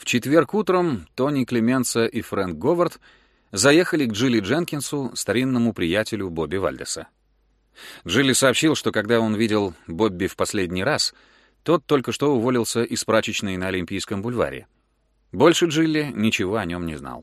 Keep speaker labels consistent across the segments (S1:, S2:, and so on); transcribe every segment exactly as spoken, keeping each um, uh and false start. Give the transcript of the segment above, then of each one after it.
S1: четверг утром Тони Клеменца и Фрэнк Говард заехали к Джилли Дженкинсу, старинному приятелю Бобби Вальдеса. Джилли сообщил, что когда он видел Бобби в последний раз, тот только что уволился из прачечной на Олимпийском бульваре. Больше Джилли ничего о нем не знал.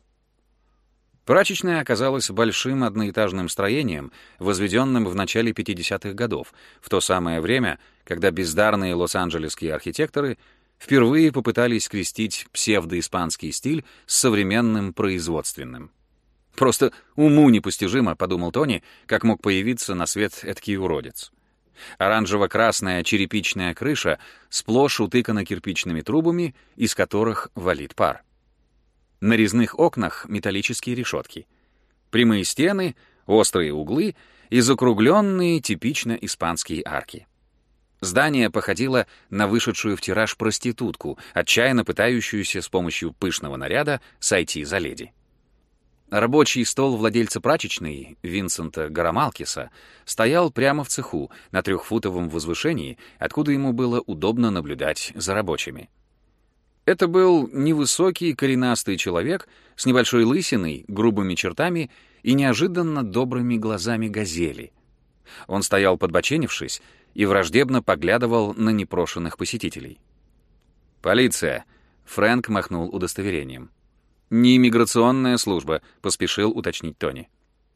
S1: Прачечная оказалась большим одноэтажным строением, возведенным в начале пятидесятых годов, в то самое время, когда бездарные лос-анджелесские архитекторы впервые попытались скрестить псевдоиспанский стиль с современным производственным. «Просто уму непостижимо», — подумал Тони, как мог появиться на свет эдакий уродец. Оранжево-красная черепичная крыша сплошь утыкана кирпичными трубами, из которых валит пар. На резных окнах металлические решетки. Прямые стены, острые углы и закругленные типично испанские арки. Здание походило на вышедшую в тираж проститутку, отчаянно пытающуюся с помощью пышного наряда сойти за леди. Рабочий стол владельца прачечной, Винсента Гарамалкиса, стоял прямо в цеху, на трехфутовом возвышении, откуда ему было удобно наблюдать за рабочими. Это был невысокий коренастый человек с небольшой лысиной, грубыми чертами и неожиданно добрыми глазами газели. Он стоял подбоченившись и враждебно поглядывал на непрошенных посетителей. «Полиция!» — Фрэнк махнул удостоверением. «Не иммиграционная служба», — поспешил уточнить Тони.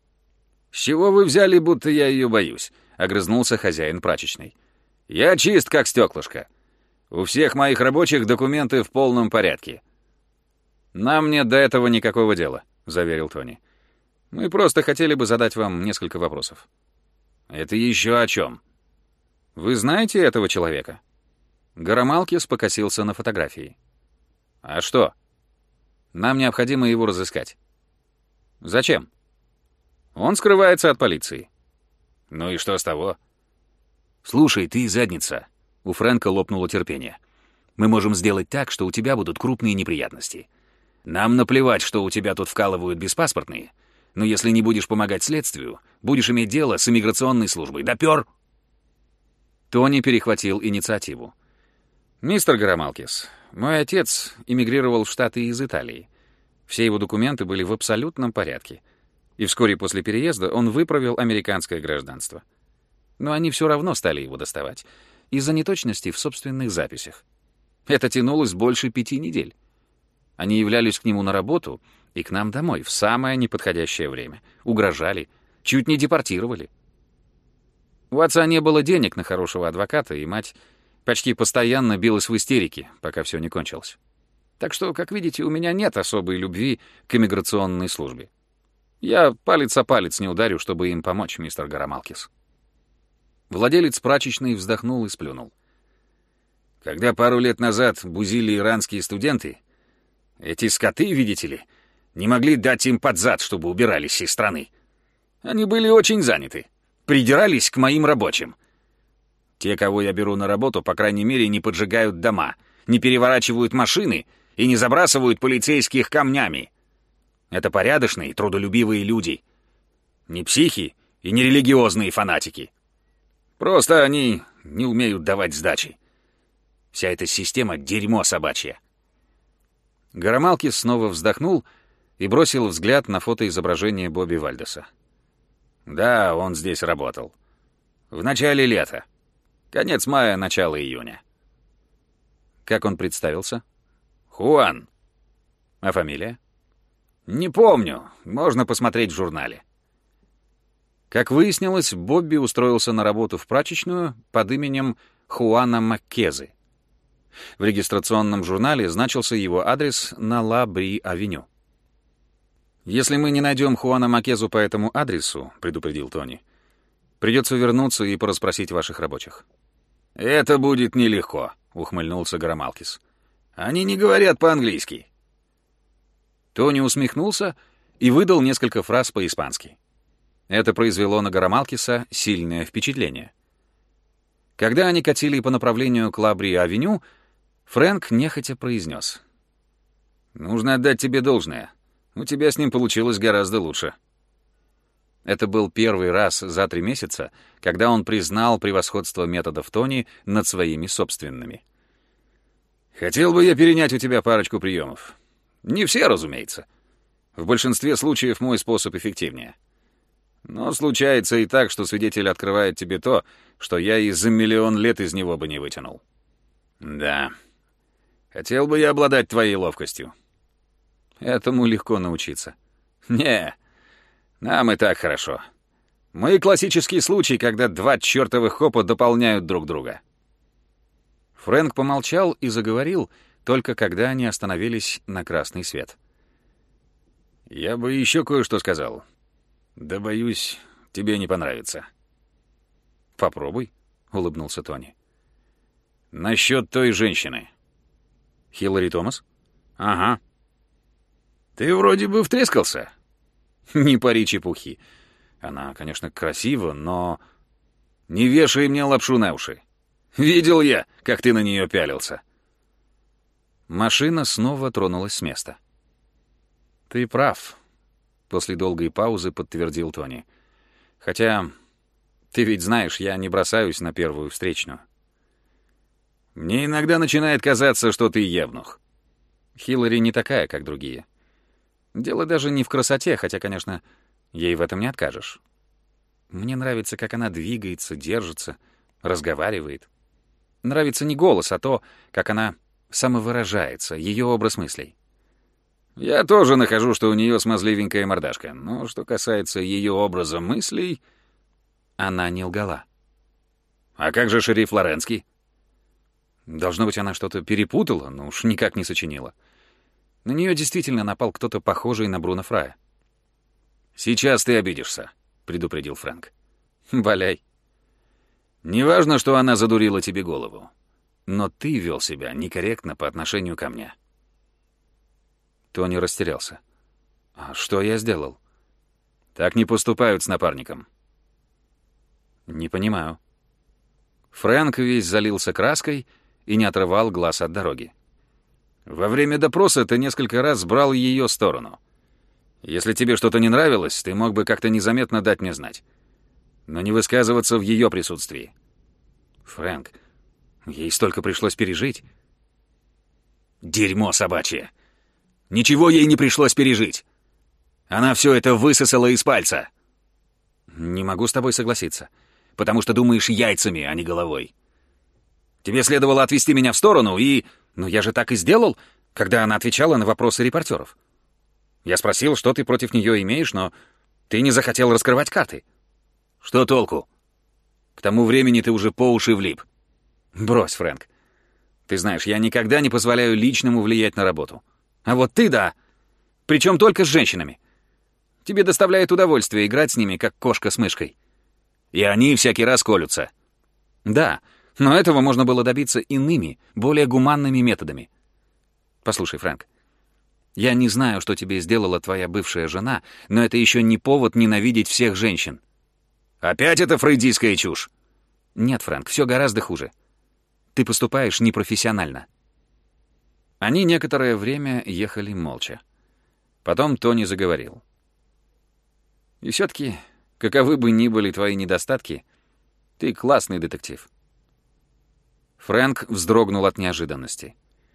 S1: «С чего вы взяли, будто я ее боюсь?» — огрызнулся хозяин прачечной. «Я чист, как стеклышко. У всех моих рабочих документы в полном порядке». «Нам нет до этого никакого дела», — заверил Тони. «Мы просто хотели бы задать вам несколько вопросов». «Это еще о чем?» «Вы знаете этого человека?» Гарамалкис покосился на фотографии. «А что?» «Нам необходимо его разыскать». «Зачем?» «Он скрывается от полиции». «Ну и что с того?» «Слушай, ты задница». У Фрэнка лопнуло терпение. «Мы можем сделать так, что у тебя будут крупные неприятности. Нам наплевать, что у тебя тут вкалывают беспаспортные, но если не будешь помогать следствию, будешь иметь дело с иммиграционной службой. Допёр!» Тони перехватил инициативу. «Мистер Гарамалкис, мой отец эмигрировал в Штаты из Италии. Все его документы были в абсолютном порядке. И вскоре после переезда он выправил американское гражданство. Но они все равно стали его доставать из-за неточностей в собственных записях. Это тянулось больше пяти недель. Они являлись к нему на работу и к нам домой в самое неподходящее время. Угрожали, чуть не депортировали. У отца не было денег на хорошего адвоката, и мать почти постоянно билась в истерике, пока все не кончилось. Так что, как видите, у меня нет особой любви к иммиграционной службе. Я палец о палец не ударю, чтобы им помочь, мистер Гарамалкис». Владелец прачечной вздохнул и сплюнул. «Когда пару лет назад бузили иранские студенты, эти скоты, видите ли, не могли дать им под зад, чтобы убирались из страны. Они были очень заняты, придирались к моим рабочим. Те, кого я беру на работу, по крайней мере, не поджигают дома, не переворачивают машины и не забрасывают полицейских камнями. Это порядочные, трудолюбивые люди. Не психи и не религиозные фанатики. Просто они не умеют давать сдачи. Вся эта система — дерьмо собачье». Гарамалкис снова вздохнул и бросил взгляд на фотоизображение Бобби Вальдеса. «Да, он здесь работал. В начале лета. Конец мая, начало июня». «Как он представился?» «Хуан». «А фамилия?» «Не помню. Можно посмотреть в журнале». Как выяснилось, Бобби устроился на работу в прачечную под именем Хуана Маккезы. В регистрационном журнале значился его адрес на Ла-Бри-авеню. «Если мы не найдем Хуана Маккезу по этому адресу, — предупредил Тони, — придется вернуться и порасспросить ваших рабочих». «Это будет нелегко», — ухмыльнулся Гарамалкис. «Они не говорят по-английски». Тони усмехнулся и выдал несколько фраз по-испански. Это произвело на Гарамалкиса сильное впечатление. Когда они катили по направлению к Ла-Бри-авеню, Фрэнк нехотя произнес: «Нужно отдать тебе должное. У тебя с ним получилось гораздо лучше». Это был первый раз за три месяца, когда он признал превосходство методов Тони над своими собственными. Хотел бы я перенять у тебя парочку приемов. Не все, разумеется. В большинстве случаев мой способ эффективнее. Но случается и так, что свидетель открывает тебе то, что я и за миллион лет из него бы не вытянул. Да. Хотел бы я обладать твоей ловкостью. Этому легко научиться. Не, нам и так хорошо. Мы классический случай, когда два чертовых хопа дополняют друг друга. Фрэнк помолчал и заговорил, только когда они остановились на красный свет. «Я бы еще кое-что сказал. Да, боюсь, тебе не понравится». «Попробуй», — улыбнулся Тони. «Насчет той женщины». «Хиллари Томас?» «Ага». «Ты вроде бы втрескался». «Не пари чепухи. Она, конечно, красива, но...» «Не вешай мне лапшу на уши. Видел я, как ты на нее пялился». Машина снова тронулась с места. «Ты прав», — после долгой паузы подтвердил Тони. «Хотя, ты ведь знаешь, я не бросаюсь на первую встречную». «Мне иногда начинает казаться, что ты евнух». Хиллари не такая, как другие. Дело даже не в красоте, хотя, конечно, ей в этом не откажешь. Мне нравится, как она двигается, держится, разговаривает. Нравится не голос, а то, как она самовыражается, ее образ мыслей. Я тоже нахожу, что у нее смазливенькая мордашка, но что касается ее образа мыслей, она не лгала. А как же шериф Лоренский? Должно быть, она что-то перепутала, но уж никак не сочинила. На нее действительно напал кто-то похожий на Бруно Фрая. «Сейчас ты обидишься», — предупредил Фрэнк. «Валяй. Неважно, что она задурила тебе голову, но ты вел себя некорректно по отношению ко мне». Тони растерялся. «А что я сделал?» «Так не поступают с напарником». «Не понимаю». Фрэнк весь залился краской и не отрывал глаз от дороги. «Во время допроса ты несколько раз брал ее сторону. Если тебе что-то не нравилось, ты мог бы как-то незаметно дать мне знать. Но не высказываться в ее присутствии». «Фрэнк, ей столько пришлось пережить». «Дерьмо собачье! Ничего ей не пришлось пережить! Она все это высосала из пальца!» «Не могу с тобой согласиться, потому что думаешь яйцами, а не головой. Тебе следовало отвести меня в сторону и... Но я же так и сделал, когда она отвечала на вопросы репортеров. Я спросил, что ты против нее имеешь, но ты не захотел раскрывать карты». «Что толку? К тому времени ты уже по уши влип». «Брось, Фрэнк. Ты знаешь, я никогда не позволяю личному влиять на работу. А вот ты — да. Причем только с женщинами. Тебе доставляет удовольствие играть с ними, как кошка с мышкой. И они всякий раз колются». «Да, но этого можно было добиться иными, более гуманными методами. Послушай, Фрэнк, я не знаю, что тебе сделала твоя бывшая жена, но это еще не повод ненавидеть всех женщин». «Опять это фрейдистская чушь?» «Нет, Фрэнк, все гораздо хуже. Ты поступаешь непрофессионально». Они некоторое время ехали молча. Потом Тони заговорил. «И все-таки, каковы бы ни были твои недостатки, ты классный детектив». Фрэнк вздрогнул от неожиданности.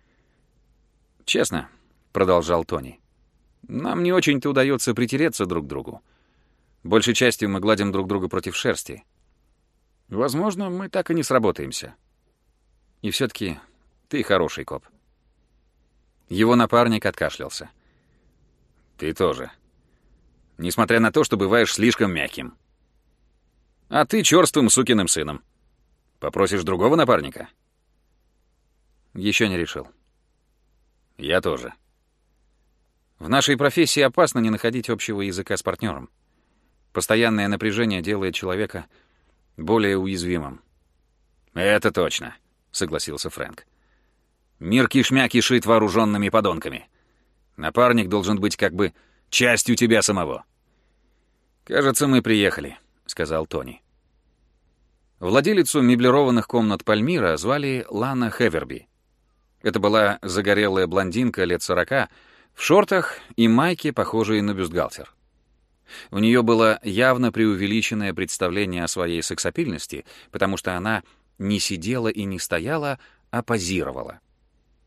S1: «Честно», — продолжал Тони, — «нам не очень-то удается притереться друг к другу. Большей частью мы гладим друг друга против шерсти. Возможно, мы так и не сработаемся. И все-таки ты хороший коп». Его напарник откашлялся. «Ты тоже. Несмотря на то, что бываешь слишком мягким. А ты чёрствым сукиным сыном. Попросишь другого напарника?» «Еще не решил». «Я тоже. В нашей профессии опасно не находить общего языка с партнером. Постоянное напряжение делает человека более уязвимым». «Это точно», — согласился Фрэнк. «Мир кишмя кишит вооруженными подонками. Напарник должен быть как бы частью тебя самого». «Кажется, мы приехали», — сказал Тони. Владелицу меблированных комнат Пальмира звали Лана Хеверби. Это была загорелая блондинка лет сорока, в шортах и майке, похожей на бюстгальтер. У нее было явно преувеличенное представление о своей сексапильности, потому что она не сидела и не стояла, а позировала.